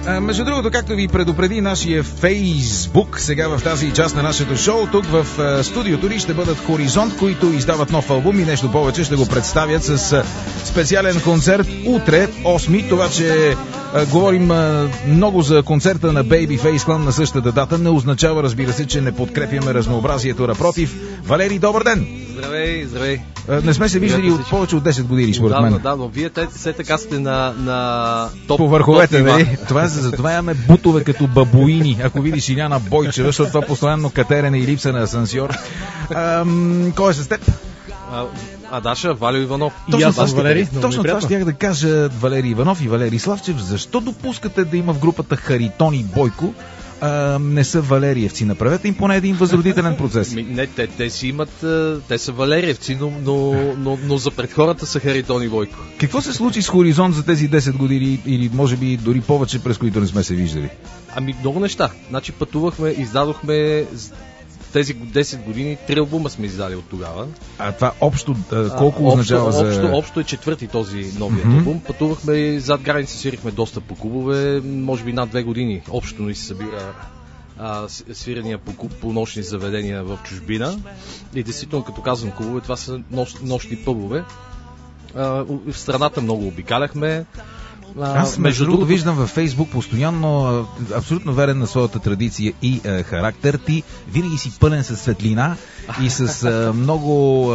Между другото, както ви предупреди нашия Фейсбук, сега в тази част на нашето шоу, тук в студиото ни ще бъдат Хоризонт, които издават нов албум и нещо повече ще го представят с специален концерт утре, 8. Това, че говорим много за концерта на Babyface Clan на същата дата, не означава, разбира се, че не подкрепяме разнообразието. Напротив, Валери, добър ден! Здравей, здравей! Не сме се виждали от повече от 10 години, според мен. Да, но вие все така сте на топ. По върховете, нали? Затова имаме бутове като бабуини. Ако видиш Иляна Бойчева, защото това постоянно катерене и липса на асансьор. Кой е с теб? Даша, Валю Иванов. Точно това щях да кажа, Валери Иванов и Валери Славчев. Защо допускате да има в групата Харитон и Бойко? Не са валериевци. Направете им поне един възродителен процес. Не, те си имат, те са валериевци, но за пред хората са Харитон и Бойко. Какво се случи с Хоризонт за тези 10 години или може би дори повече, през които не сме се виждали? Много неща. Значи пътувахме, издадохме тези 10 години 3 албума сме издали от тогава. А това общо колко означава за... Общо е четвърти този новият албум. Пътувахме и зад граница, свирихме доста по клубове, може би над 2 години. Общо ни се събира свирания по нощни заведения в чужбина. И действително, като казвам клубове, това са нощни пъбове. В страната много обикаляхме. Аз между другото виждам във Фейсбук постоянно, абсолютно верен на своята традиция и характер. Ти винаги си пълен със светлина и с много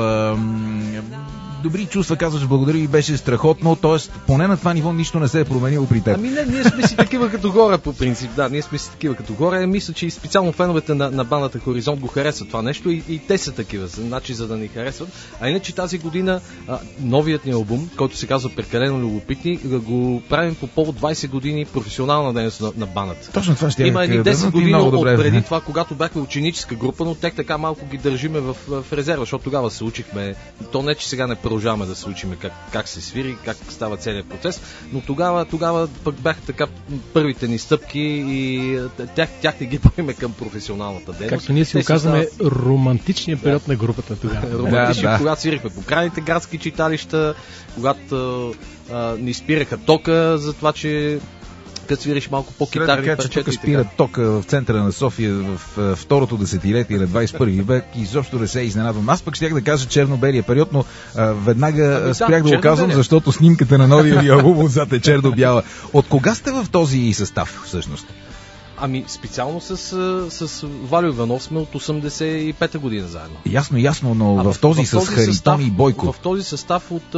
добри чувства, казваш благодаря и беше страхотно, т.е. поне на това ниво нищо не се е променило при теб. Не, ние сме си такива като горе по принцип, да, ние сме си такива като горе. Мисля, че и специално феновете на бандата Хоризонт го харесват това нещо и те са такива, значи за да ни харесват. А иначе тази година новият ни албум, който се казва Прекалено любопитни, го правим по повод 20 години професионална дейност на бандата. Точно това ще има едни 10 години отпреди това, когато бяхме ученическа група, но тек така малко ги държиме в резерва, защото тогава се учихме. То не, че сега не продължаваме да се учим как се свири, как става целият процес, но тогава пък бяха така първите ни стъпки и тях не ги правиме към професионалната дейност. Както ние си оказваме романтичния период на групата тогава. Когато свирихме по крайните градски читалища, когато ни спираха тока за това, че като свириш малко по-китарни парчета. Тук спира тока в центъра на София в второто десетилетие на 21 век и изобщо не се изненадвам. Аз пък щях да кажа черно-белия период, но веднага спрях да го казвам, защото снимката на новия ви албум отзад е черно-бяла. От кога сте в този състав всъщност? Специално с Валю Иванов сме от 85-та година заедно. Ясно, но в този с Харитон и Бойко. В този състав от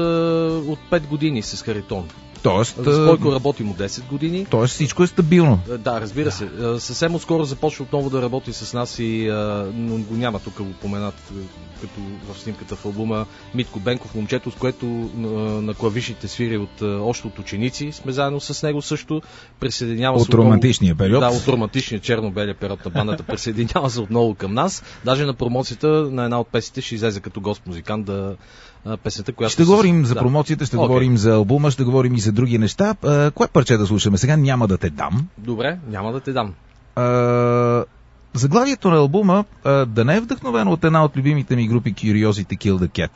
5 години с Харитон. С Бойко работим от 10 години. Тоест всичко е стабилно. Да, разбира се. Съвсем отскоро започва отново да работи с нас но го няма тук го поменат като в снимката в албума Митко Бенков, момчето, с което на клавишите свири още от ученици. Сме заедно с него също. Присъединява от романтичния период. Да, от романтичния черно-белия период на бандата. Присъединява се отново към нас. Даже на промоцията на една от песните ще излезе като гост музикант песента, която... Ще говорим за промоцията, ще говорим за албума, ще говорим и за други неща. Кое парче да слушаме сега? Няма да те дам. Добре, няма да те дам. Заглавието на албума да не е вдъхновено от една от любимите ми групи Curiosity Kill the Cat.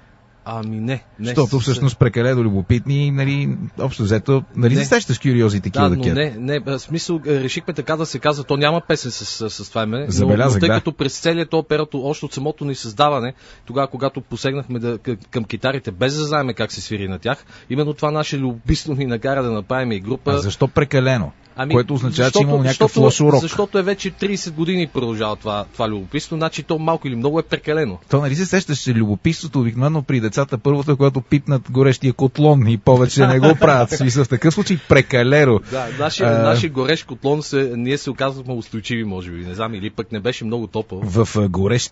Не. Защото всъщност прекалено любопитни, нали, общо взето, нали се сещаш Curiosity Kill the Cat? Не, в смисъл, решихме така да се казва, то няма песен с това име, но тъй като през целият този период, още от самото ни създаване, тогава, когато посегнахме към китарите, без да знаем как се свири на тях, именно това наше любопитство ни накара да направим и група. А защо прекалено? Което означава, че има някакъв лош урок. Защото е вече 30 години продължава това любопитство, значи то малко или много е прекалено. То нали се сещаш, че любопитството обикновено при децата първото, когато пипнат горещия котлон и повече не го правят. В такъв случай прекалено. Да, нашия горещ котлон ние се оказваме устойчиви, може би, не знам, или пък не беше много топъл. В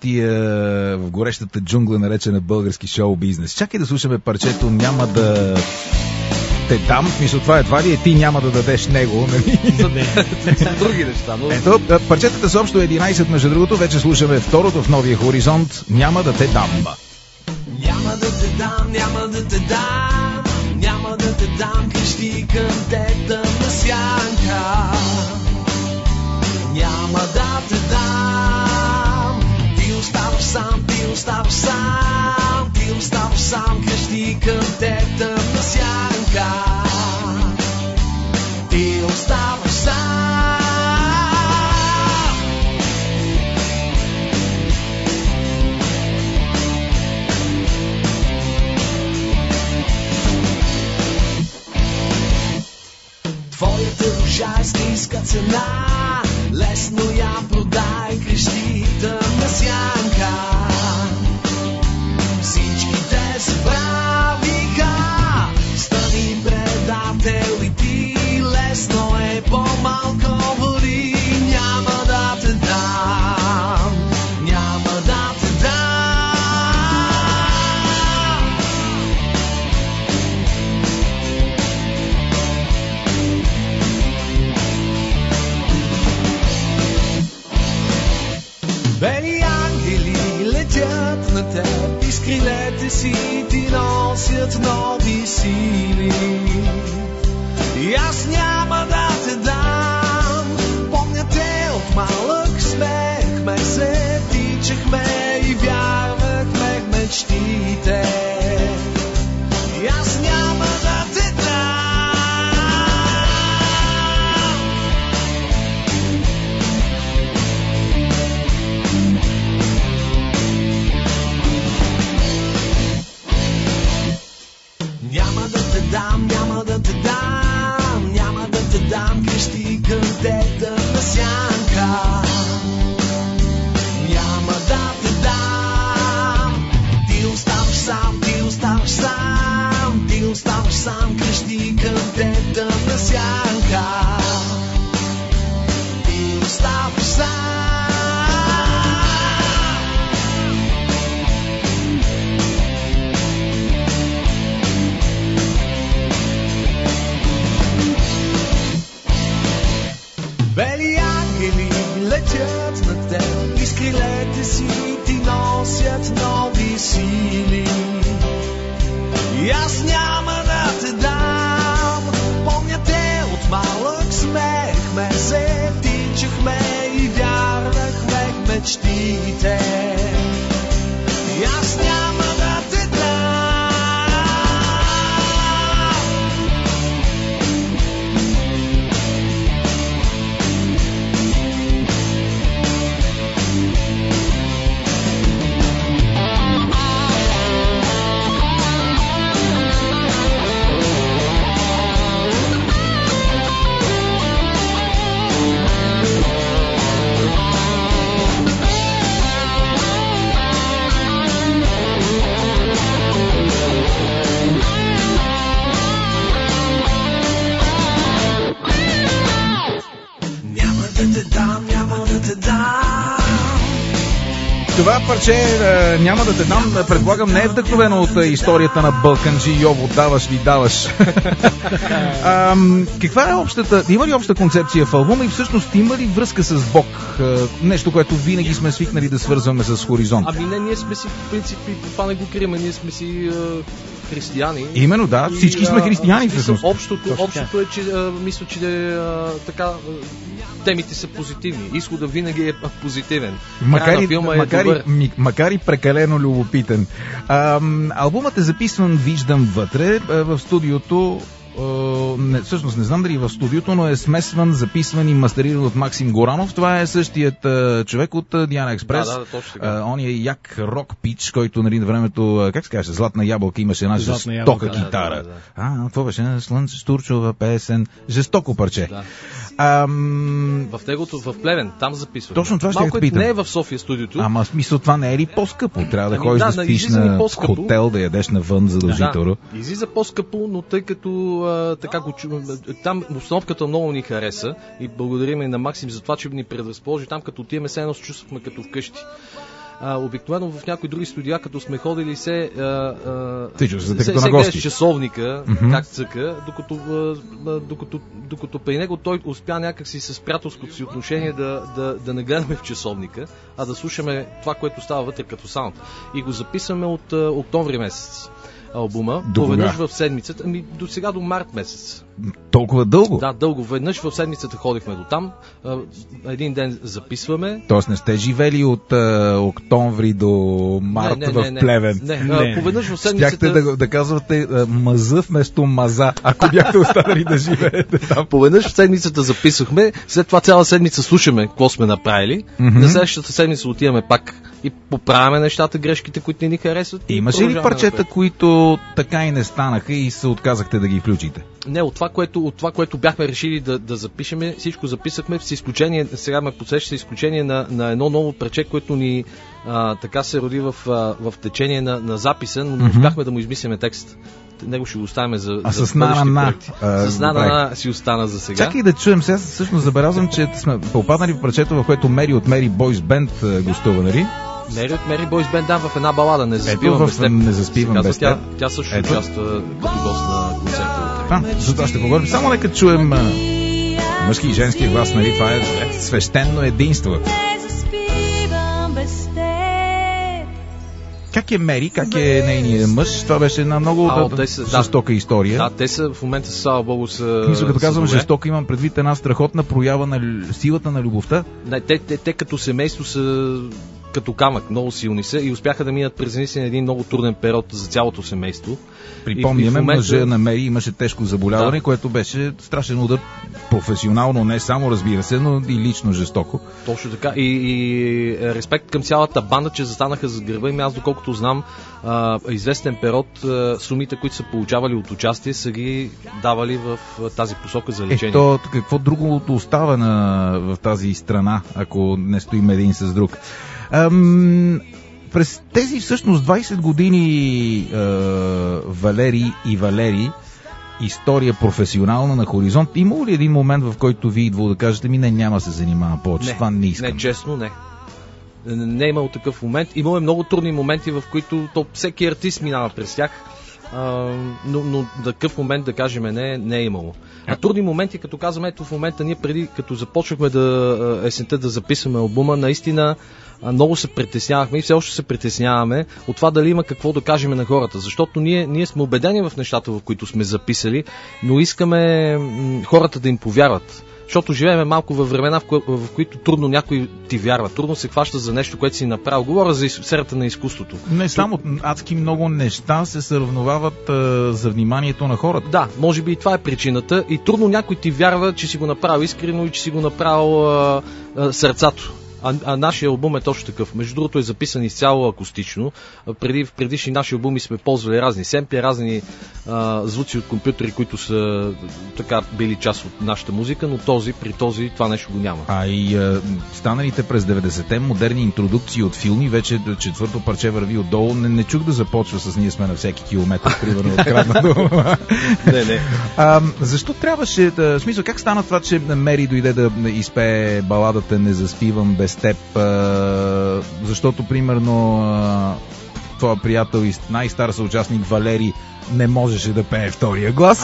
горещата джунгла, наречена български шоу-бизнес. Чакай да слушаме парчето "Няма да те дам", мисля, това едва ли ти няма да дадеш него, нали? За други неща, но... Ето, парчетата са общо 11, между другото, вече слушаме второто в новия Хоризонт "Няма да те дам". Няма да те дам, няма да те дам, няма да те дам къщи към те тъмна сянка. Няма да те дам, ти оставаш сам, ти оставаш сам, ти оставаш сам къщи към те тъмна сянка. Ти оставаш Твоята душа е с ниска цена, лесно я продай, крещи тъмна сянка. Всичките забравиха, стани предател и ти, лесно е, по-малко води, няма да те дам, няма да те дам. Бели ангели летят на теб и с крилете си ти носят нови сили. И аз няма да те дам. Помня те от малък, смеехме се, тичахме и вярвахме в мечтите. И аз няма да те дам. Няма да те дам, няма да те дам, няма да те дам, крещи към тета на сянка. Няма да те дам, ти оставаш сам, ти оставаш сам, ти оставаш сам, крещи към тета на сянка. Ти оставаш сам. Бели ангели летят над теб и с крилете си ти носят нови сили. И аз няма да те дам. Помня те от малък, смеехме се, тичахме и вярвахме в мечтите. И аз няма да те дам. Това парче няма да те дам, предполагам, не е вдъхновено от историята на Балканджи Йово, даваш ли даваш. Каква е общата, има ли обща концепция в албума и всъщност има ли връзка с Бог? Нещо, което винаги сме свикнали да свързваме с Хоризонт. Ами не, ние сме си в принцип, това не го крием, ние сме си християни. Именно, да, всички сме християни всъщност. Общото е, че мисля, че така темите са позитивни. Изходът винаги е позитивен. Макар и прекалено любопитен. Албумът е записван, виждам вътре, в студиото. Всъщност не знам дали в студиото, но е смесван, записван и мастериран от Максим Горанов. Това е същият човек от Диана Експрес. Да, точно така. Он е як рок пич, който нали, на времето, как се каже, Златна ябълка имаше една жестока китара. Това беше Слънце Штурчова песен. Жестоко парче. Да. В негото, в Плевен, там записваме. Точно това ще питам. Не е в София студиото. Ама смисъл това не е ли по-скъпо? Трябва да ходиш да спиш на хотел, да ядеш навън задължително. Да, излиза по-скъпо, но тъй като така го там обстановката много ни хареса и благодарим и на Максим за това, че ни предразположи там, като отиваме се едно се чувствахме като вкъщи. Обикновено в някои други студия, като сме ходили се гледаш часовника, как цъка, докато при него той успя някакси с приятелското си отношение да не гледаме в часовника, а да слушаме това, което става вътре като саунд. И го записваме от октомври месец. Албума, поведнъж в седмицата, до сега до март месец. Толкова дълго? Да, дълго. Веднъж в седмицата ходихме до там, един ден записваме. Тоест не сте живели от октомври до март в Плевен? Не. Поведнъж в седмицата... Щяхте да казвате маза вместо маза, ако бяхте останали да живеете там. Поведнъж в седмицата записахме, след това цяла седмица слушаме какво сме направили, на следващата седмица отиваме пак и поправяме нещата, грешките, които не ни харесват. Имаше ли парчета, които така и не станаха и се отказахте да ги включите? Не, от това, което бяхме решили да запишеме, всичко записахме, с изключение, сега ме подсеща, с изключение на едно ново парче, което ни така се роди в течение на записа, но не успяхме да му измислиме текст. Него ще го оставим за с на с на си остана за сега. Чакай да чуем. Сега всъщност забелязвам, че сме попаднали в парчето, в което Мери от Мери Бойс Бенд гостува, нали? Мери от Мери Бойс Бенд, да, в една балада Не заспивам без теб. Не заспивам без теб. Тя също участва като гост на концерта. За това ще поговорим. Само нека чуем мъжки и женски глас, нали? Това е свещено единство. Как е Мери, как е нейният мъж? Това беше една много жестока история. Да, те са в момента, слава богу, са... Мисля, като казвам жестока, имам предвид една страхотна проява на силата на любовта. Не, те като семейство са като камък, много силни са и успяха да минат през един много труден период за цялото семейство. Припомняме, мъжа на Мери имаше тежко заболяване, което беше страшен удар професионално, не само, разбира се, но и лично жестоко. Точно така. И респект към цялата банда, че застанаха за гърба им. Аз, доколкото знам, известен период сумите, които са получавали от участие, са ги давали в тази посока за лечение. Ето, какво друго остава в тази страна, ако не стоим един с друг? През тези всъщност 20 години Валери, история професионална на Хоризонт, има ли един момент, в който ви идва да кажете няма да се занимавам повече, това не искам? Не, честно не. Не е имало такъв момент. Имаме много трудни моменти, в които всеки артист минава през тях, но такъв момент, да кажем, не е имало. А трудни моменти, като казваме, ето в момента ние преди, като започнахме есента да записваме албума, наистина много се притеснявахме и все още се притесняваме от това дали има какво да кажем на хората, защото ние сме убедени в нещата, в които сме записали, но искаме хората да им повярват. Защото живеем малко във времена, в които трудно някой ти вярва, трудно се хваща за нещо, което си направил. Говоря за сферата на изкуството. Не само адски много неща се сравновават за вниманието на хората. Да, може би и това е причината. И трудно някой ти вярва, че си го направил искрено и че си го направил сърцато. А нашия албум е точно такъв. Между другото е записан изцяло акустично. В предишни наши албуми сме ползвали разни семпли, разни звуци от компютри, които са така били част от нашата музика, но при този това нещо го няма. А и станалите през 90-те модерни интродукции от филми, вече четвърто парче върви отдолу, не чух да започва с "Ние сме на всеки километър", примерно откраднато. Не. Защо трябваше в смисъл, как стана това, че Мери дойде да изпее баладата "Не заспивам без теб", защото примерно твоя приятел и най-стар съучастник Валери не можеше да пее втория глас.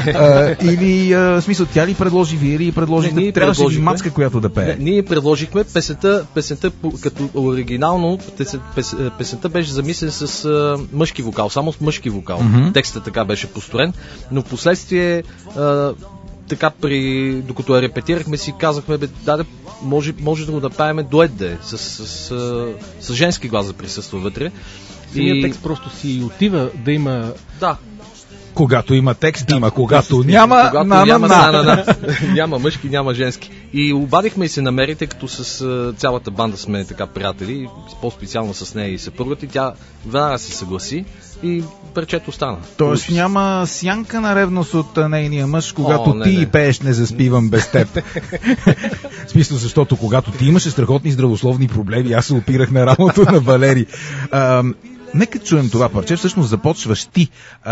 Или в смисъл, тя ли предложи, вие ли предложите? Трябваше ли мацка, която да пее? Ние предложихме песента като оригинално песента беше замислен с мъжки вокал, само с мъжки вокал. Текстът така беше построен, но в последствие така докато я репетирахме, си казахме, може да го направим дует да е, с женски глас да присъства вътре. Самият текст просто си отива да има... Да. Когато има текст, има. Когато няма, няма мъжки, няма женски. И обадихме и се намери, тъй като с цялата банда сме така приятели, по-специално с нея и съпругата, и тя веднага се съгласи и парчето стана. Тоест няма сянка на ревност от нейния мъж, когато ти пееш "Не заспивам без теб". В смисъл, защото когато ти имаше страхотни здравословни проблеми, аз се опирах на рамото на Валери. Нека чуем това парче. Всъщност започваш ти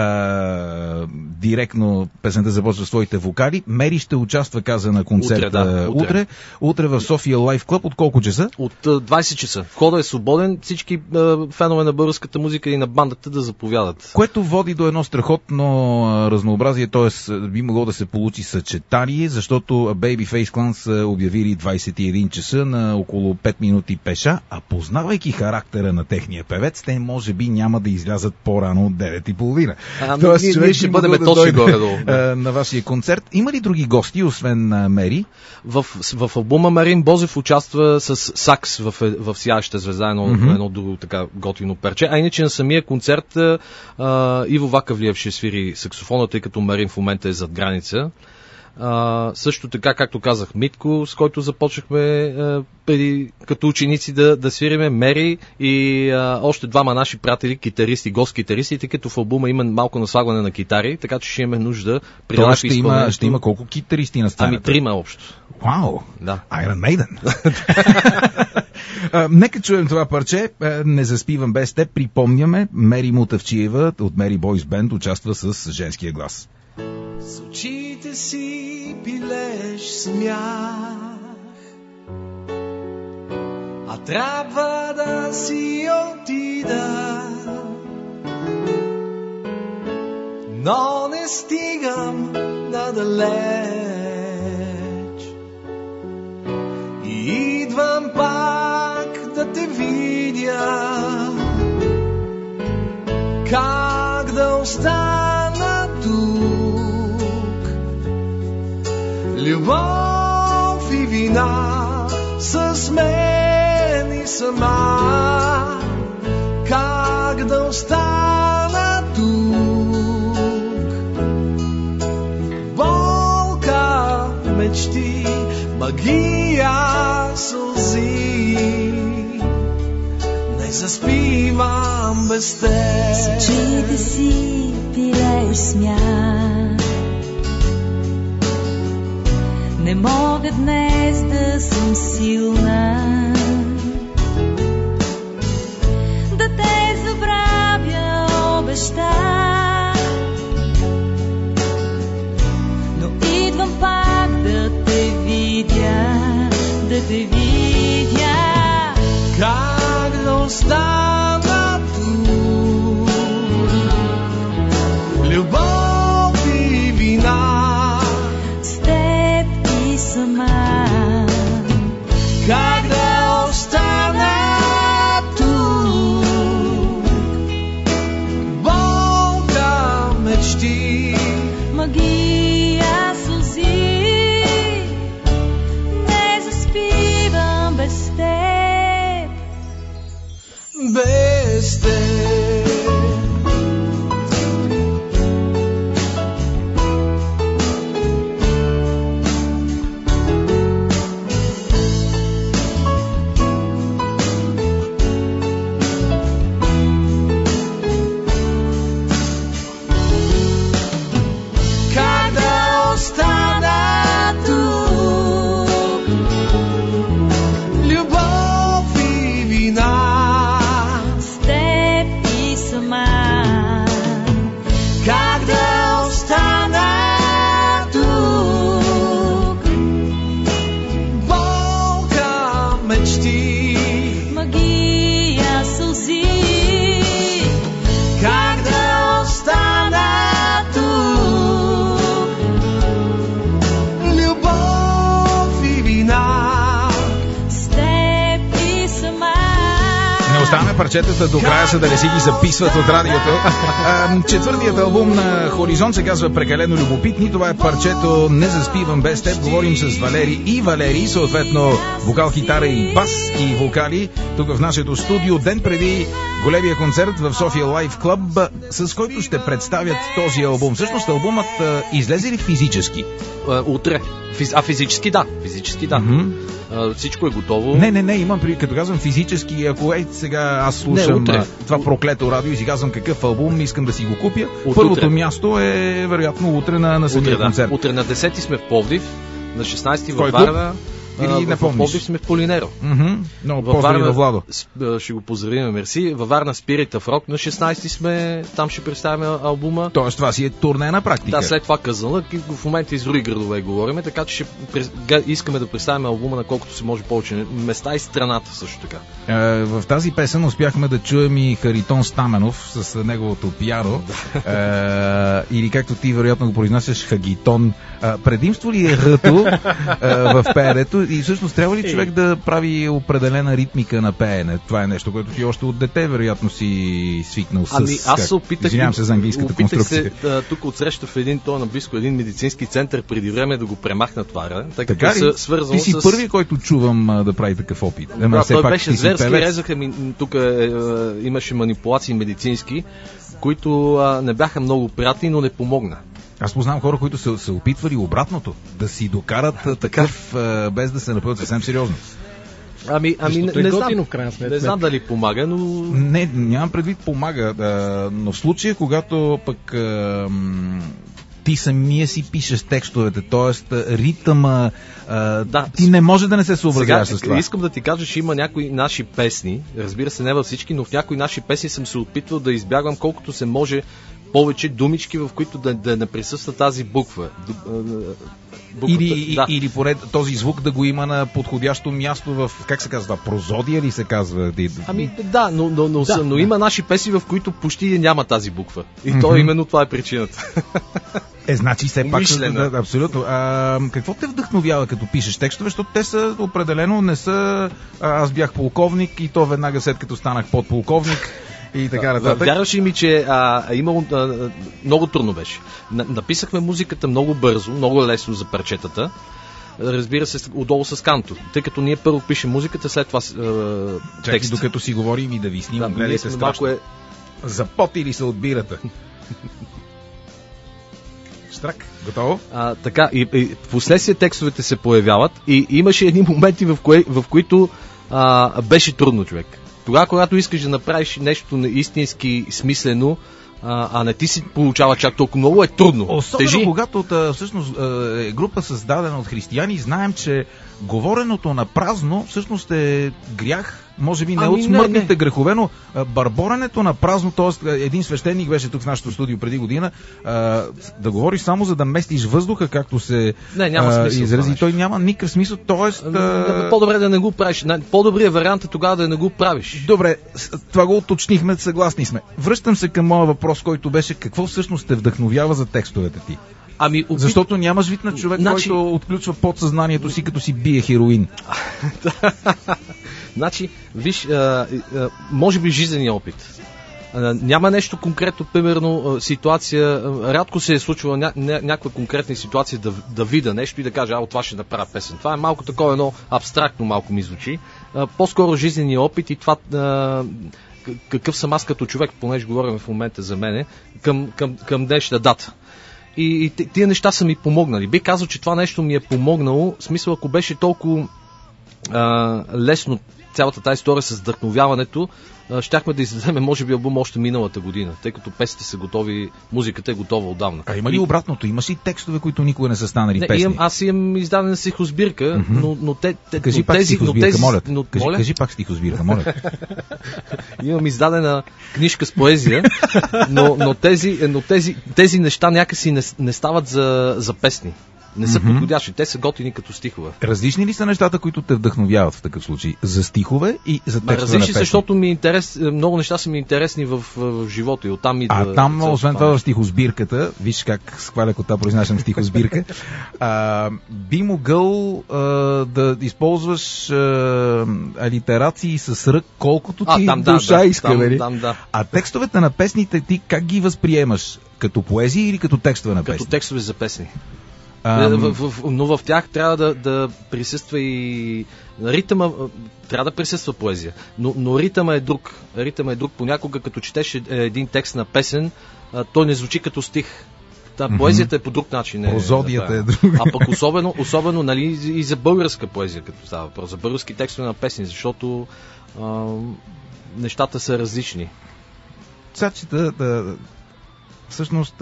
директно, песента започва с твоите вокали. Мери ще участва, каза, на концерта утре в София Лайф Клъб. От колко часа? От 20 часа. Входът е свободен. Всички фенове на българската музика и на бандата да заповядат. Което води до едно страхотно разнообразие, т.е. би могло да се получи съчетание, защото Babyface Clan са обявили 21 часа на около 5 минути пеша, а познавайки характера на техния певец, те може би няма да излязат по-рано от 9:30. Тоест, ние ще бъдем точно горе-долу. На вашия концерт. Има ли други гости, освен Мери? В албума Марин Бозев участва с сакс в "Сияеща звезда", едно друго така готино перче. А иначе на самия концерт Иво Вакавлиев ще свири саксофона, тъй като Марин в момента е зад граница. Също така, както казах, Митко, с който започнахме преди като ученици да свириме, Мери и още двама наши приятели, китаристи, гост-китаристи, тъй като в албума има малко наслагване на китари, така че ще имаме нужда при лайв изпълнението. Ще има колко китаристи на сцената? 3 общо. Вау! Да. Iron Maiden! Нека чуем това парче. Не заспивам без теб. Припомняме, Мери Мутавчиева от Мери Бойс Бенд участва с женския глас. С очите си пилеш смях, а трябва да си отида, но не стигам надалеч и идвам пак да те видя. Как да остана тук? Любов и вина с мен и сама. Как да остана тук? Болка, мечти, магия, сълзи. Не заспивам без теб. С очите си пилееш смях. Не мога днес да съм силна, да те забравя, обещах, но идвам пак да те видя, да те видя. Как да остана тук? Любов и вина с теб и сама. Как да остана тук? Болка, мечти, Магия, сълзи. Не заспивам без теб. без теб. Как да остана тук? Любов и вина С теб и сама. как да остана тук? Болка, мечти, Магия, сълзи. как да остана тук? Любов и вина С теб и сама. Не оставяме парчетата до края, за да не си ги записват от радиото. Четвъртият албум на Хоризонт се казва Прекалено любопитни. Това е парчето Не заспивам без теб. Говорим с Валери и Валерий, съответно вокал, хитара и бас и вокали, тук в нашето студио, ден преди големия концерт в София Лайф Клъб, с който ще представят този албум. Всъщност албумът излезе ли физически? Утре. Физически да. Физически да. Всичко е готово. Не, имам като казвам физически, ако сега аз слушам това проклето радио и си казвам какъв албум, искам да си го купя. Първото място е вероятно утре на самия концерт. Утре на 10 сме в Пловдив, на 16 във Варна. Или не помниш? В Пловдив сме в Полинеро. Много поздрави на Владо. Ще го поздравим, мерси. Във Варна Spirit of Rock на 16 сме, там ще представим албума. Тоест това си е турне на практика. Да, след това Казанлък, в момента из други градове говорим, така че искаме да представим албума на колкото се може повече места и страната също така. В тази песен успяхме да чуем и Харитон Стаменов с неговото пиано. Или както ти вероятно го произнасяш, Хагитон. Предимство ли е ръто в пеенето? И всъщност трябва ли човек да прави определена ритмика на пеене? Това е нещо, което ти още от дете вероятно си свикнал с... Аз се опитах... Извинявам се за английската конструкция. Опитах се тук отсреща в наблизко един медицински център преди време да го премахна това. Така ли? Ти си първи, който чувам да прави такъв опит. Той беше зверски, резаха ми, тук имаше манипулации медицински, които не бяха много приятни, но не помогна. Аз познавам хора, които са се опитвали обратното, да си докарат такъв, без да се напълнят съвсем сериозно. Не знам дали помага, но... Не, нямам предвид помага, но в случая, когато пък ти самия си пишеш текстовете, т.е. ритъма, ти не може да не се съобразяваш с това. Искам да ти кажа, че има някои наши песни, разбира се, не във всички, но в някои наши песни съм се опитвал да избягвам колкото се може повече думички, в които да не присъства тази буква. Или поне този звук да го има на подходящо място в, как се казва, прозодия ли се казва? Но има наши песни, в които почти няма тази буква. И то именно това е причината. Значи все пак... абсолютно. Какво те вдъхновява, като пишеш текстове? Защото те са определено не са... Аз бях полковник и то веднага след като станах подполковник. И така нататък. Вярваш ли ми, че имало много трудно беше. Написахме музиката много бързо, много лесно за парчетата. Разбира се, отдолу с канто. Тъй като ние първо пишем музиката, след това текст. Докато си говорим и да ви снимам, гледайте страшно. За пот или се отбирате? Штрак, готово? Така, и в последствие текстовете се появяват и имаше едни моменти, в които беше трудно, човек. Тогава, когато искаш да направиш нещо истински смислено, а не ти си получава чак толкова много, е трудно. Особено когато всъщност е група създадена от християни, знаем, че говореното на празно всъщност е грях, може би не от смъртните грехове, но бърборенето на празно, т.е. един свещеник беше тук в нашото студио преди година, да говориш само за да местиш въздуха, както се изрази, той няма никакъв смисъл, т.е. по-добре да не го правиш. По-добрият вариант е тогава да не го правиш. Добре, това го уточнихме, съгласни сме. Връщам се към моя въпрос, който беше какво всъщност те вдъхновява за текстовете ти. Защото нямаш вид на човек, който отключва подсъзнанието си, като си бие хероин. Значи, виж, може би жизнения опит. Няма нещо конкретно, примерно ситуация, рядко се е случвала някаква конкретна ситуация да видя нещо и да кажа, от това ще направя песен. Това е малко такова едно абстрактно малко ми звучи. По-скоро жизнения опит и това какъв съм аз като човек, понеже говорим в момента за мене, към днешна дата. И тия неща са ми помогнали. Би казал, че това нещо ми е помогнало. В смисъл, ако беше толкова лесно цялата тази история с вдъхновяването, щяхме да издадем, може би, албум още миналата година, тъй като песните са готови, музиката е готова отдавна. Има ли обратното? Имаш ли текстове, които никога не са станали песни? Аз имам издадена стихосбирка, но Кажи пак стихосбирка, моля. Кажи пак стихосбирка, моля. Имам издадена книжка с поезия, но тези неща някакси не стават за песни. Не са подходящи, те са готини като стихове. Различни ли са нещата, които те вдъхновяват в такъв случай? За стихове и за текстове на песни? Различни, защото много неща са ми интересни в живота и оттам идва... Там, освен това в стихосбирката, виж как с хваля кота произнасям стихосбирка, би могъл да използваш алитерации с рък, колкото ти душа иска, нали? А текстовете на песните ти как ги възприемаш? Като поезия или като текстове на песни? Като текстове за песни. Но в тях трябва да присъства и ритъма, трябва да присъства поезия, но ритъма е друг. Ритъма е друг. Понякога, като четеш един текст на песен, той не звучи като стих. Поезията е по друг начин. Прозодията е друга. А пък особено нали, и за българска поезия, като става въпрос, за български текстове на песни, защото нещата са различни. Всъщност...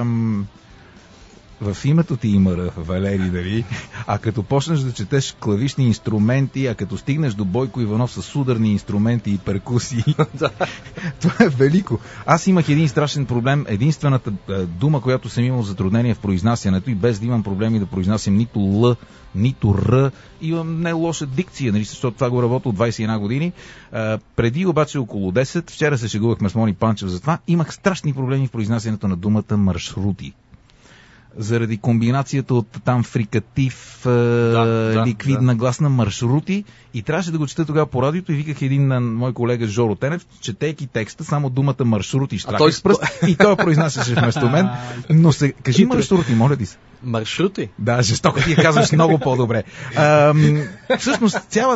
В името ти има Р, Валери, дали? А като почнеш да четеш клавишни инструменти, а като стигнеш до Бойко Иванов с ударни инструменти и перкусии, това е велико. Аз имах един страшен проблем. Единствената дума, която съм имал затруднение в произнасянето и без да имам проблеми да произнасям нито Л, нито Р, имам не лоша дикция, нали, защото това го работя от 21 години. Преди обаче около 10, вчера се шегувахме с Мони Панчев за това, имах страшни проблеми в произнасянето на думата маршрути. Заради комбинацията от там фрикатив, ликвидна гласна маршрути и трябваше да го чета тогава по радиото и виках един на мой колега Жоро Тенев, четейки текста, само думата маршрути штраках с пръст и той произнасяше вместо мен. Но кажи маршрути, моля ти се. Маршрути? Да, жестоко ти я казваш много по-добре. Всъщност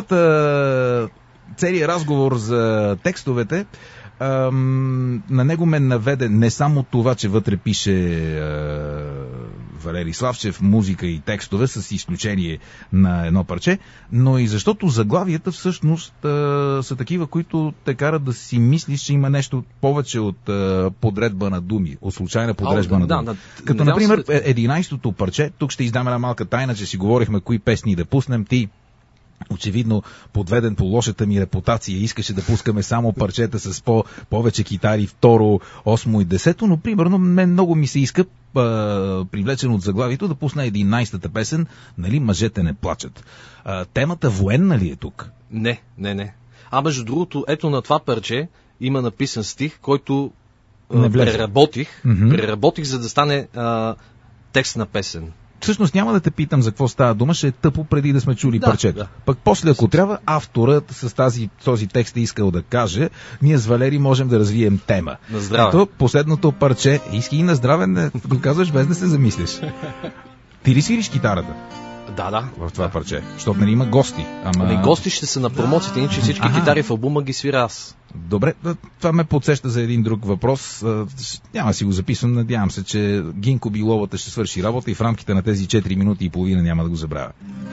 целият разговор за текстовете на него ме наведе не само това, че вътре пише Валери Славчев, музика и текстове, с изключение на едно парче, но и защото заглавията всъщност са такива, които те карат да си мислиш, че има нещо повече от подредба на думи, от случайна подредба на думи. Като, например, 11-то парче, тук ще издам една малка тайна, че си говорихме кои песни да пуснем. Ти, очевидно, подведен по лошата ми репутация, искаше да пускаме само парчета с повече китари, второ, 8 и 10, но примерно мен много ми се иска, привлечен от заглавието, да пусна 11-та песен, нали, мъжете не плачат. Темата военна ли е тук? Не. Между другото, ето на това парче има написан стих, който преработих, за да стане текст на песен. Всъщност няма да те питам за какво става дума, ще е тъпо преди да сме чули парчето. Да. Пък после, ако трябва, авторът с този текст е искал да каже, ние с Валери можем да развием тема. На здраве. Ето, последното парче, иски и на здраве, не го казваш без да се замислиш. Ти ли свириш китарата? Да. В това парче. Защото нали има гости. Гости ще са на промоцията, иначе всички китари в албума ги свира аз. Добре, това ме подсеща за един друг въпрос. Няма си го записвам, надявам се, че Гинко Биловата ще свърши работа и в рамките на тези 4 минути и половина няма да го забравя.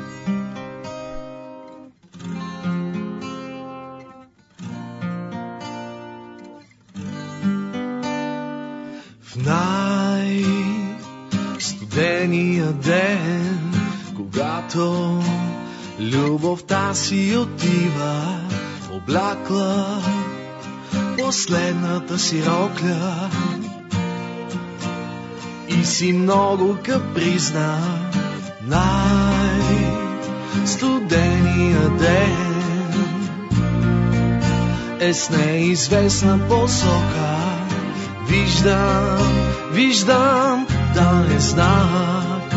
В най-студения ден, когато любовта си отива, облякла последната си рокля и си много капризна. Най-студения ден е с неизвестна посока. Виждам, да е знак,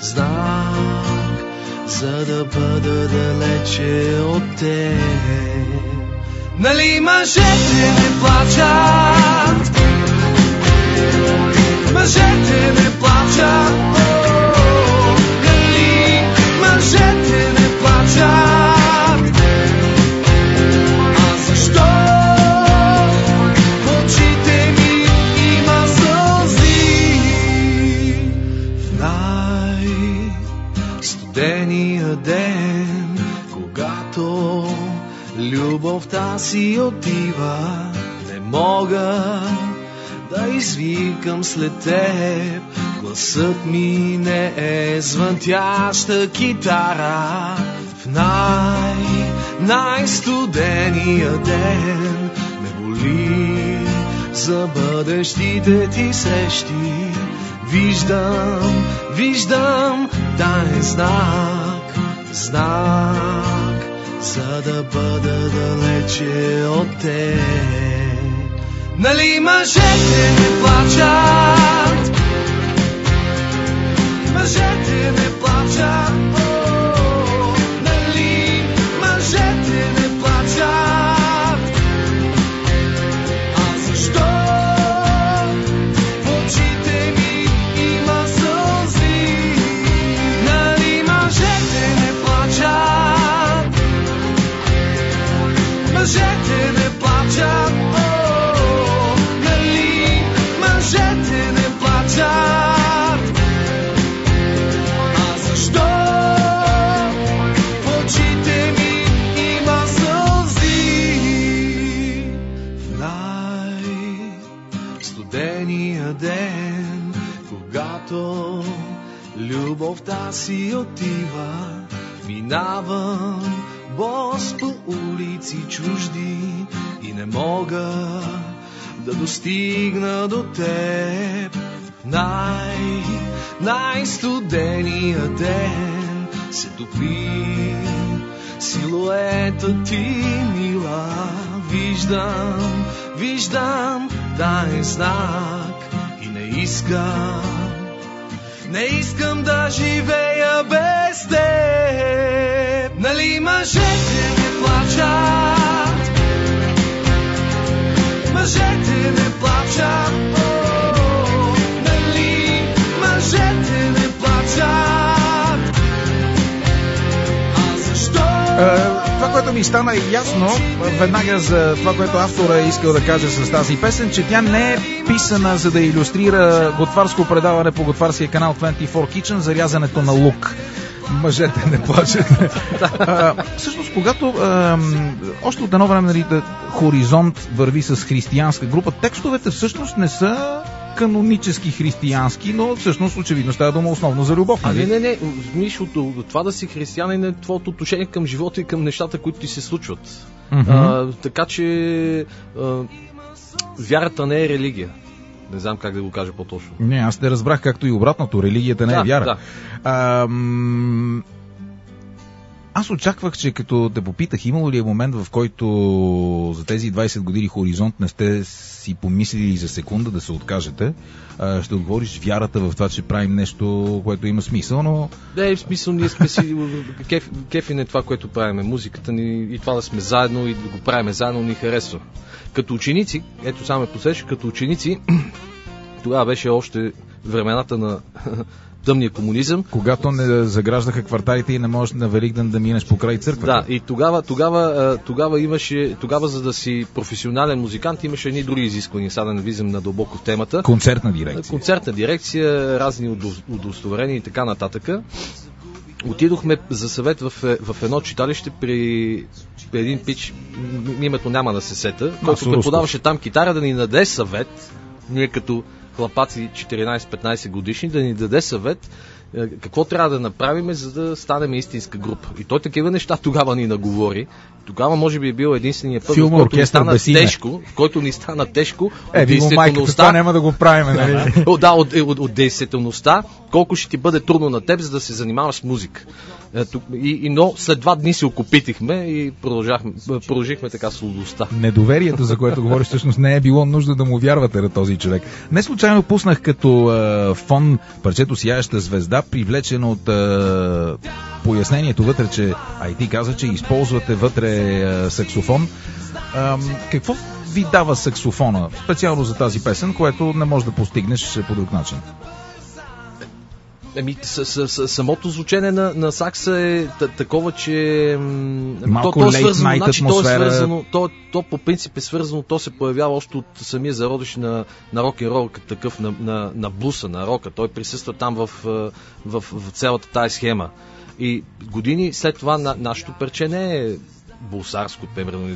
за да бъда далече от теб. Нали мъжете не плачат, мъжете не плачат, нали мъжете не плачат, а защо в очите ми има сълзи? В най-студения ден, когато любовта си отива, не мога да извикам след теб. Гласът ми не е звънтяща китара. В най-студения ден ме боли за бъдещите ти срещи. Виждам, да е знак, за да бъда далече от теб. Нали мъжете не плачат, мъжете не плачат, нали мъжете не плачат, а защо в очите ми има сълзи? Нали мъжете не плачат, мъжете не плачат, нали мъжете не плачат, а защо в очите ми има сълзи? В най-студения ден, когато любовта си отива, минавам бос по улици чужди и не мога да достигна до теб. Най-студения ден се топли силуетът ти, мила. Виждам, да е знак и не искам да живея без теб. Нали мъжете не плачат, мъжете не плачат, нали мъжете не плачат, а защо Това, което ми стана ясно веднага за това, което автора е искал да каже с тази песен, че тя не е писана за да илюстрира готварско предаване по готварския канал 24 Kitchen за рязането на лук. Мъжете не плачат. Всъщност, когато още от едно време Хоризонт върви с християнска група, текстовете всъщност не са канонически християнски, но всъщност очевидно става дума основно за любов. Не. Миш, от това да си християнин е твоето отношение към живота и към нещата, които ти се случват. Така че вярата не е религия. Не знам как да го кажа по-точно. Не, аз те разбрах както и обратното. Религията не е вяра. Да. Аз очаквах, че като те попитах, имало ли е момент, в който за тези 20 години Хоризонт не сте си помислили за секунда да се откажете, ще отговориш вярата в това, че правим нещо, което има смисъл, но... Да, в смисъл, ние сме си... Кефи не това, което правиме. Музиката ни и това да сме заедно и да го правиме заедно ни харесва. Като ученици, ето само ме посеща, като ученици, тогава беше още времената на тъмния комунизъм. Когато не заграждаха кварталите и не можеш на Великден да минеш покрай църквата. Да, и тогава за да си професионален музикант имаше едни други изисквания, сега да не влизам надълбоко в темата. Концертна дирекция, разни удостоверения и така нататък. Отидохме за съвет в едно читалище при един пич, името няма да се сета, който преподаваше там китара, да ни даде съвет, ние като хлапаци 14-15 годишни, да ни даде съвет какво трябва да направим, за да станем истинска група. И той такива неща тогава ни наговори. Тогава може би е бил единствения път, в който ни стана тежко от действителността. Това няма да го правим, нали? От действителността, колко ще ти бъде трудно на теб, за да се занимаваш с музика. Но след 2 дни се окупитихме и продължихме така с лудостта. Недоверието, за което говориш, всъщност не е било нужда да му вярвате на този човек. Не случайно пуснах като фон парчето "Сияеща звезда", привлечен от пояснението вътре, че ти каза, че използвате вътре саксофон. Какво ви дава саксофона, специално за тази песен, което не можеш да постигнеш по друг начин? Самото звучение на сакса е такова, че малко лейт-найт атмосфера. То по принцип е свързано, то се появява още от самия зародиш на рок-н-рол, такъв на блуса, на рока. Той присъства там в цялата тая схема. И години след това нашето парче не е блусарско, примерно,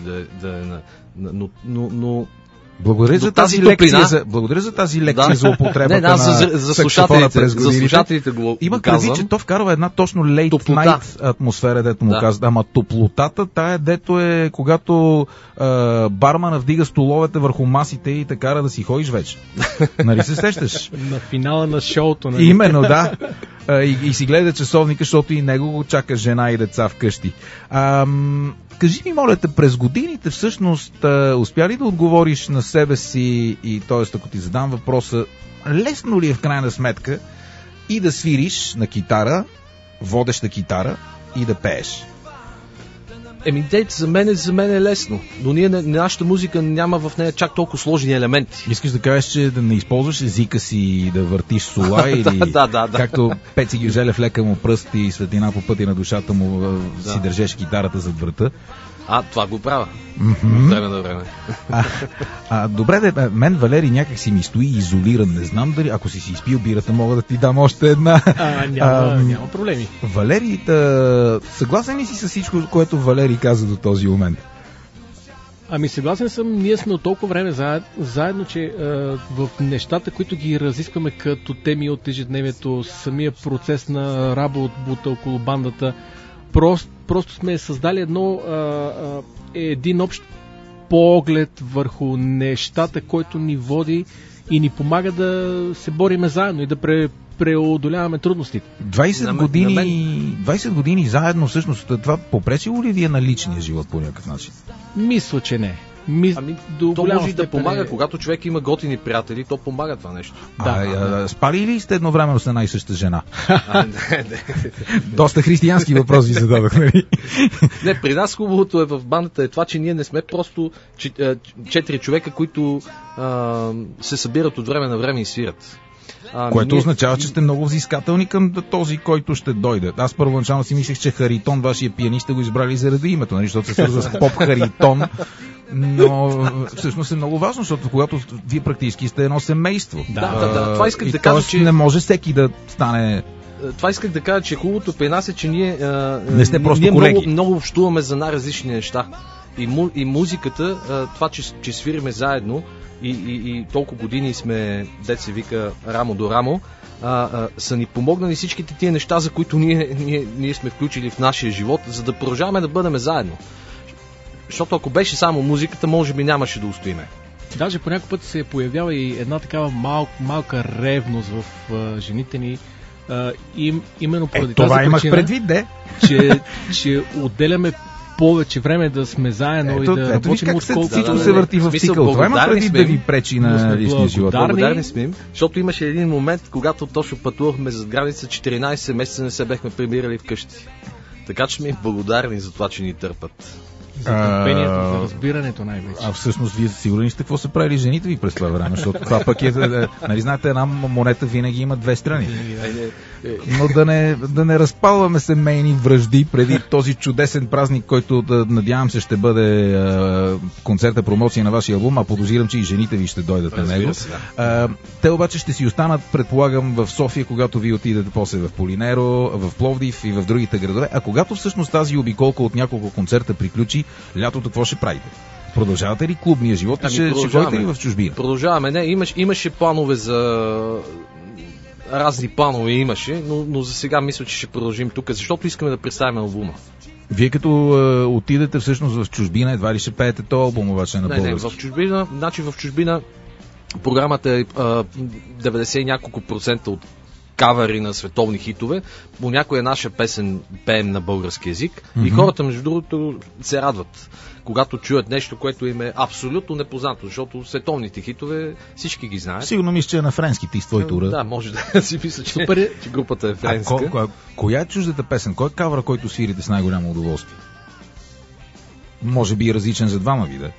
но благодаря за тази лекция за употребата на саксофона през годините. За слушателите го има предвид, че то вкарва една точно лейт-найт атмосфера, дето му казва. Ама топлотата, тая дето е когато бармана вдига столовете върху масите и те кара да си ходиш вече. Нали се сещаш? На финала на шоуто. Нали? Именно, да. И си гледа часовника, защото и него го чака жена и деца вкъщи. Кажи ми, моля те, през годините всъщност успя ли да отговориш на себе си и т.е. ако ти задам въпроса, лесно ли е в крайна сметка и да свириш на китара, водеща китара и да пееш? За мен е лесно, но нашата музика няма в нея чак толкова сложни елементи. Искаш да кажеш, че да не използваш езика си и да въртиш сола или да. Както Пеци Гюзелев, лека му пръст и светлина по пътя на душата му си държеш китарата зад врата? Това го правя. Време на време. Добре, мен Валери някак си ми стои изолиран. Не знам дали, ако си изпил бирата, мога да ти дам още една. Няма проблеми. Валери, съгласен ли си с всичко, което Валери каза до този момент? Съгласен съм, ние сме от толкова време заедно, че в нещата, които ги разискваме като теми от ежедневието, самия процес на работа около бандата, просто сме създали един общ поглед върху нещата, който ни води и ни помага да се бориме заедно и да преодоляваме трудностите. 20 години заедно, всъщност, това попречило ли ви е на личния живот по някакъв начин? Мисля, че не. То може да помага, когато човек има готини приятели, то помага това нещо. Спали ли сте едновременно с една и съща жена? Доста християнски въпрос ви зададох, нали? Не, при нас хубавото в бандата е това, че ние не сме просто 4 човека, които се събират от време на време и свират. Което означава, че сте много взискателни към този, който ще дойде. Аз първоначално си мислех, че Харитон, вашия пианист, сте го избрали заради името, нали, защото се свързва с поп Харитон. Но всъщност е много важно, защото когато вие практически сте едно семейство. Да. Това исках да кажа, че не може всеки да стане... Това исках да кажа, че хубавото при нас е, че ние, не сте просто колеги. Много общуваме за най-различни неща. И музиката, това, че свириме заедно и толкова години сме, дет се вика, рамо до рамо, са ни помогнали всичките тия неща, за които ние сме включили в нашия живот, за да продължаваме да бъдем заедно. Защото ако беше само музиката, може би нямаше да устоиме. Даже по някой път се появява и една такава малка ревност в жените ни. Именно поради тази това имах причина, предвид, че отделяме повече време да сме заедно и да работим, отколкото всичко се върти в цикъл. Това има предвид да ви пречи на личния живот. Благодарни сме им, защото имаше един момент, когато точно пътувахме зад граница, 14 месеца не се бехме прибирали вкъщи. Така че сме им благодарни за това, че ни търпат. За търпението, за разбирането най-вече. Всъщност вие сигурни сте какво са правили жените ви през това време, защото това пък е, нали знаете, една монета винаги има две страни. Но да не разпалваме семейни вражди преди този чудесен празник, който надявам се ще бъде концерта, промоция на вашия албум, а подозирам, че и жените ви ще дойдат на него. Те обаче ще си останат, предполагам, в София, когато вие отидете после в Полинеро, в Пловдив и в другите градове. А когато всъщност тази обиколка от няколко концерта приключи, лятото какво ще правите? Продължавате ли клубния живот? Ще ходите ли в чужбина? Продължаваме. Не, имаше планове за... Разни планове имаше, но за сега мисля, че ще продължим тук, защото искаме да представим албума. Вие като отидете всъщност в чужбина, едва ли ще пеете този албум обаче на български? В чужбина програмата е 90 и няколко процента от кавери на световни хитове. По някоя наша песен пеем на български език и хората, между другото, се радват, когато чуят нещо, което им е абсолютно непознато, защото световните хитове всички ги знаят. Сигурно мисля, че е на френски ти с твоите ура. Да, може да си мисля, че групата е френска. Коя е чуждата песен? Кой е кавъра, който свирите с най-голямо удоволствие? Може би различен за двама вида.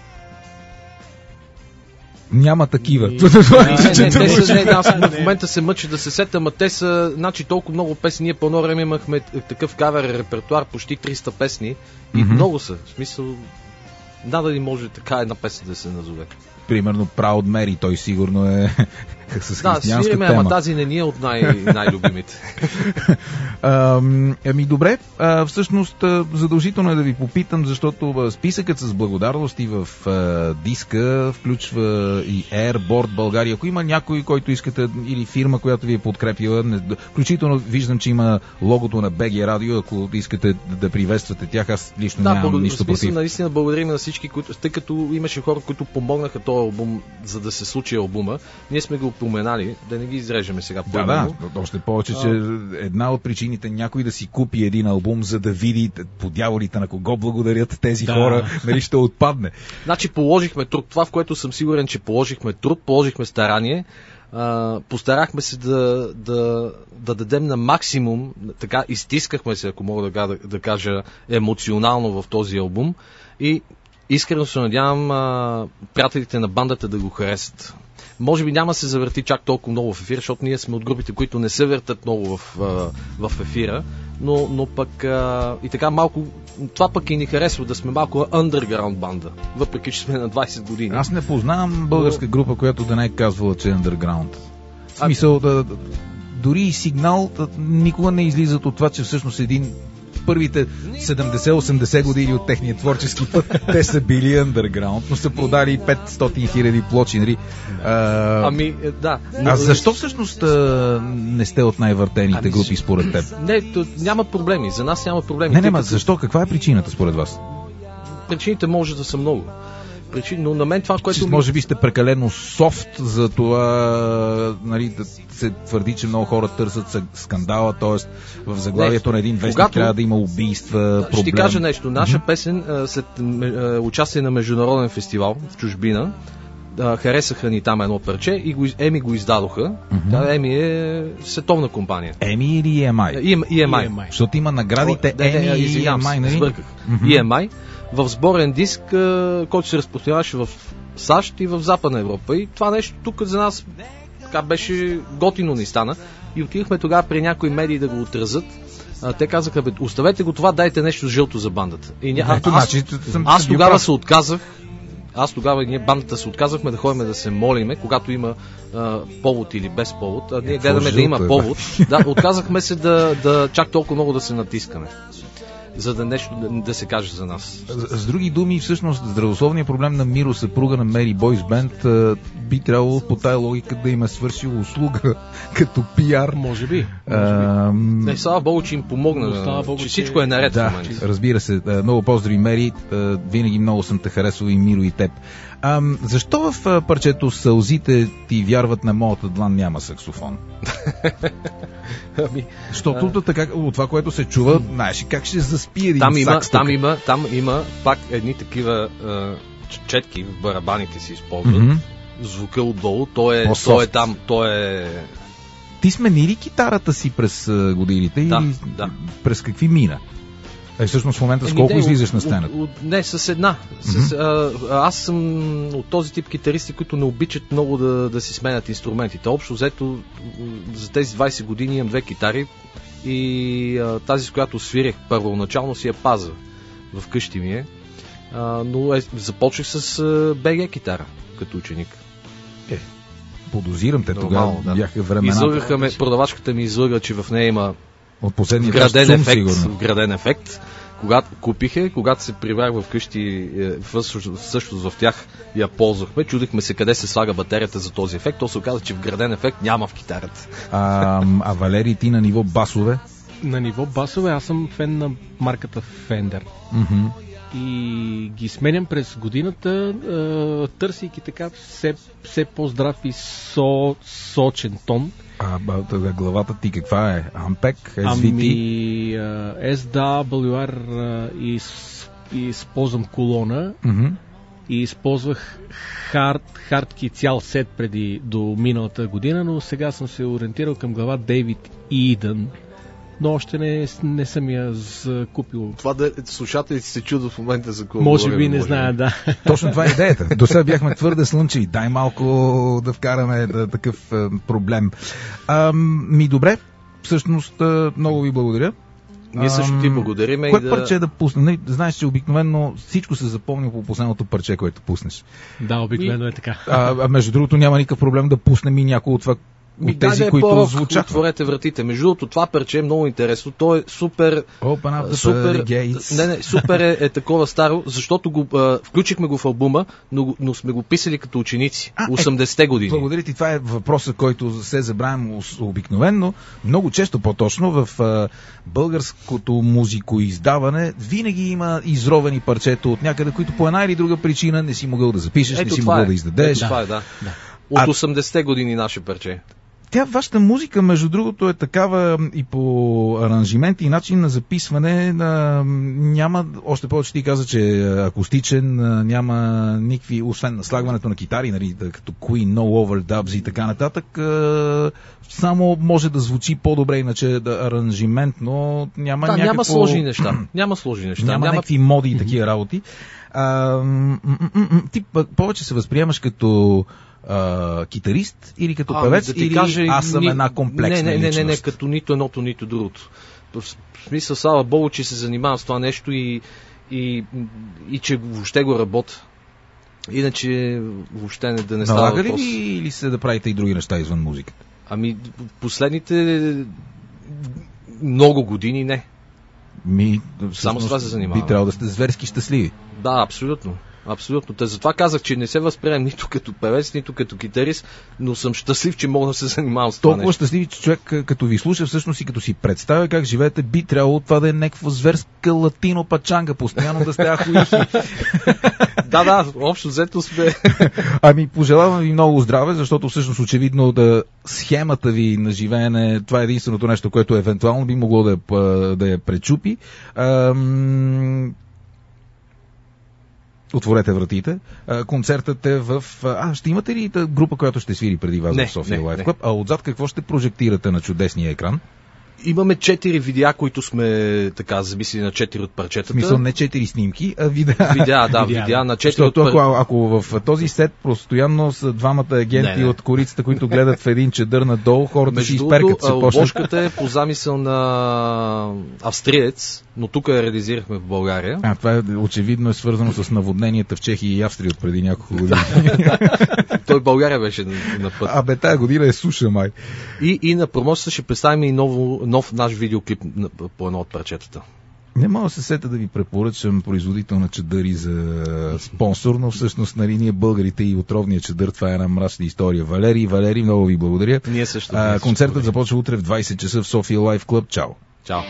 Няма такива. Аз в момента се мъча да се сета, ама те са, значи толкова много песни. Ние по едно време имахме такъв кавер репертуар, почти 300 песни и много са. В смисъл, да ли може така една песен да се назове. Примерно Proud Mary, той сигурно е с християнска тема. Да, свириме, ама тази не ни е от най-любимите. Добре, всъщност задължително е да ви попитам, защото списъкът с благодарности в диска включва и Airboard България. Ако има някой, който искате, или фирма, която ви е подкрепила, включително виждам, че има логото на BG Radio, ако искате да приветствате тях, аз лично нямам нищо против. Наистина благодарим на всички, тъй като имаше хора, които помогнаха този албум, за да се случи албума. Ние сме го упоменали, да не ги изрежеме сега. Да, още повече, че една от причините някой да си купи един албум, за да види по дяволите на кого благодарят тези хора, нали ще отпадне. Значи положихме труд, това в което съм сигурен, че положихме труд, положихме старание, постарахме се да дадем на максимум, така изтискахме се, ако мога да кажа, емоционално в този албум и искрено се надявам приятелите на бандата да го харесат. Може би няма се завърти чак толкова много в ефира, защото ние сме от групите, които не се въртат много в ефира, но пък и така малко, това пък и ни харесва да сме малко underground банда, въпреки че сме на 20 години. Аз не познавам българска група, която да не е казвала, че е underground. В смисъл, дори и Сигнал никога не излизат от това, че всъщност един първите 70-80 години от техния творчески път те са били underground, но са продали 500 000 плочи, нали? Да. А защо всъщност не сте от най-въртените групи според теб? Няма проблеми. За нас няма проблеми. Защо? Каква е причината според вас? Причините може да са много. Но на мен това, което... Може би сте прекалено софт за това, нали, да се твърди, че много хора търсят скандала, т.е. в заглавието на един вестник трябва да има убийства, проблем. Ще ти кажа нещо. Наша песен след участие на международен фестивал в чужбина, харесаха ни там едно парче и Еми го издадоха. Еми е световна компания. Еми или EMI? EMI. Защото има наградите Еми и EMI, нали? Сбърках. EMI. В сборен диск, който се разпространяваше в САЩ и в Западна Европа. И това нещо тук за нас така беше готино ни стана. И отидахме тогава при някои медии да го отразят. Те казаха, оставете го това, дайте нещо жълто за бандата. И аз тогава се отказах. Аз тогава ние бандата се отказахме да ходим да се молиме, когато има повод или без повод. Ние гледаме да има повод. Да, отказахме се да чак толкова много да се натискаме, за да нещо да се каже за нас. С други думи, всъщност, здравословният проблем на Миро, съпруга на Мери Бойс Бенд, би трябвало по тая логика да им е свършил услуга като пиар. Може би. Не, слава Богу, че им помогна, че всичко е наред в момента. Разбира се. Много поздрави, Мери. Винаги много съм те харесвал и Миро и теб. Защо в парчето "Сълзите ти вярват на моята длан" няма саксофон? Защото така, от това, което се чува, знаеш как ще заспие един сакс. Там има пак едни такива четки в барабаните се използват. Звука отдолу, той е там, Ти смени ли китарата си през годините или през какви мина? Всъщност в момента с колко излизаш на сцената? Не, с една. Аз съм от този тип китаристи, които не обичат много да си сменят инструментите. Общо взето за тези 20 години имам 2 китари и тази, с която свирех първоначално, си я паза. Вкъщи ми е. Но започнах с БГ китара като ученик. Подозирам те, тогава бяха времена. Продавачката ми излъга, че в нея има от последния вграден ефект. Когато купих когато се прибрах вкъщи, също в тях я ползвахме. Чудихме се къде се слага батерията за този ефект. То се оказа, че вграден ефект няма в китарата. Валери, ти на ниво басове? На ниво басове аз съм фен на марката Fender. И ги сменям през годината, търсейки така все по-здрав и сочен тон. Главата ти каква е? Ампек? SVT? SWR и използвам колона. И използвах хардки цял сет преди до миналата година, но сега съм се ориентирал към глава Дейвид Идън. Но още не съм я закупил. Това да слушателите се чудят в момента за какво. Може би, не зная, да. Точно това е идеята. До сега бяхме твърде слънчеви. Дай малко да вкараме такъв проблем. Добре, всъщност много ви благодаря. Ние също ти благодарим. Кое парче да пусне? Знаеш, че обикновено всичко се запомня по последното парче, което пуснеш. Да, обикновено е така. Между другото няма никакъв проблем да пуснем и някой от това, от тези, които звучаха. Отворете вратите. Между другото, това парче е много интересно. То е супер... Супер е такова старо, защото включихме го в албума, но сме го писали като ученици. 80-те години. Благодаря ти. Това е въпросът, който се забравям обикновенно. Много често по-точно в българското музикоиздаване винаги има изровени парчета от някъде, които по една или друга причина не си могъл да запишеш, не си могъл да издадеш. Това е, да. От 80-те години наше парче. Вашата музика, между другото, е такава и по аранжимент и начин на записване. Няма, още повече ти каза, че е акустичен, няма никакви, освен наслагването на китари, нали, като Queen, No Overdubs и така нататък. Само може да звучи по-добре, иначе аранжимент, но няма някакво... Няма сложни неща. Няма някакви моди и такива работи. Ти повече се възприемаш като китарист или като певец, да или кажа, аз съм една комплексна личност? Не, като нито едното, нито другото. В смисъл, слава Богу, че се занимавам с това нещо и че въобще го работя. Иначе въобще да не става въпрос. Налага ли или се да правите и други неща извън музиката? Последните много години не. Само с това се занимавам. Би трябвало да сте зверски щастливи. Да, абсолютно. Абсолютно. Затова казах, че не се възприемам нито като певец, нито като китарист, но съм щастлив, че мога да се занимавам с това толкова нещо. Щастлив, че човек, като ви слуша всъщност и като си представя как живеете, би трябвало това да е някаква зверска латино пачанга, постоянно да сте ахуихи. Да, общо взето сме. Пожелавам ви много здраве, защото всъщност очевидно схемата ви на живеене, това е единственото нещо, което евентуално би могло да я пречупи. Отворете вратите. Концертът е в... ще имате ли група, която ще свири преди вас в София Лайф Клъб? А отзад какво ще прожектирате на чудесния екран? Имаме 4 видеа, които сме така замислили на 4 от парчетата. Мисля, не 4 снимки, а видеа. Видеа на 4 Защото от ако в този сет постоянно са двамата агенти от корицата, които гледат в един чадър надолу, хората си изперкат. Обложката е по замисъл на австриец, но тук я реализирахме в България. Това очевидно е свързано с наводненията в Чехия и Австрия от преди няколко години. Той в България беше на път. Тая година е суша, май. И на промоцията ще представим и нов наш видеоклип по едно от парчетата. Не мога да се сета да ви препоръчам производител на чадъри за спонсор, но всъщност ние българите и отровния чадър, това е една мрачна история. Валерий, много ви благодаря. Ние също. Концертът започва утре в 20 часа в София Лайф Клъб. Чао! Чао!